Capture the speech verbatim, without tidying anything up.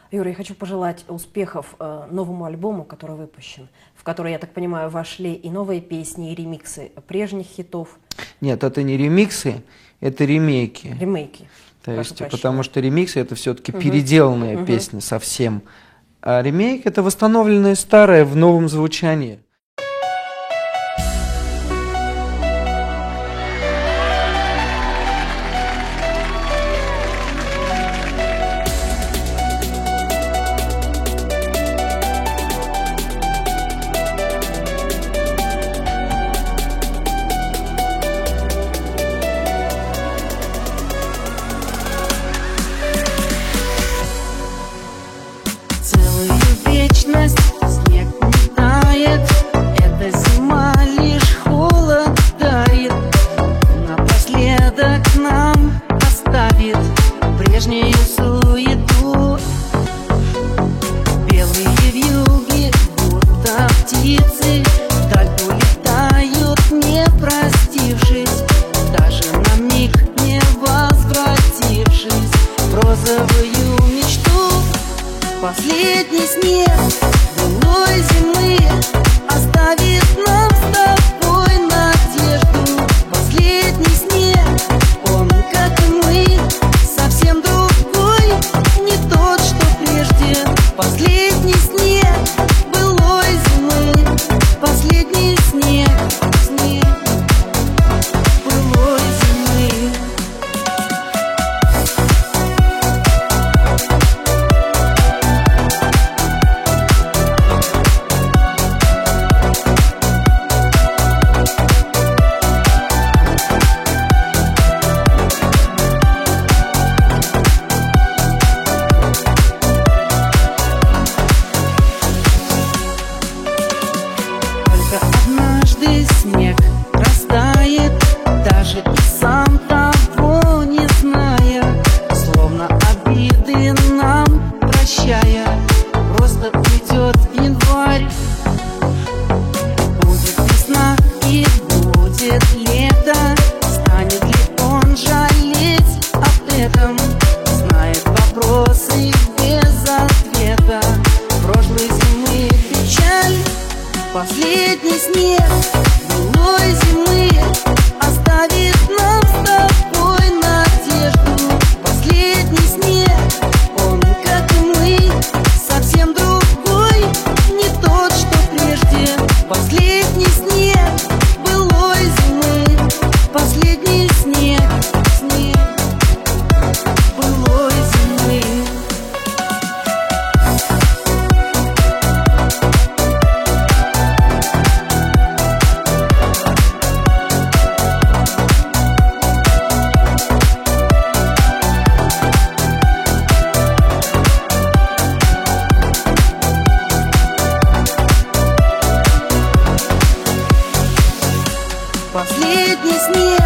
Юра, я хочу пожелать успехов э, новому альбому, который выпущен, в который, я так понимаю, вошли и новые песни, и ремиксы прежних хитов. Нет, это не ремиксы, это ремейки. Ремейки. То есть, потому что ремиксы — это все-таки угу. переделанная угу. песня совсем. А ремейк — это восстановленное старое в новом звучании. Снег не тает, эта зима лишь холод дарит. Напоследок нам оставит прежнюю суету. Белые вьюги, будто птицы, вдаль улетают, не простившись, даже на миг не возвратившись в розовую мечту. Последний снег былой зимы оставит нам с тобой надежду. Последний снег, он, как и мы, совсем другой, не тот, что прежде. Последний снег былой зимы, последний снег, снег былой зимы. Однажды снег растает, даже и сам того не зная, словно обиды нам прощая, просто уйдет январь. Будет весна и будет лето, станет ли он жалеть об этом? Знает вопросы без ответа прошлой зимы печаль. Последний снег былой зимы оставит нам с тобой надежду. Последний снег, он, как и мы, совсем другой, не тот, что прежде. Последний снег былой зимы, последний снег, снег былой зимы. Последний снег.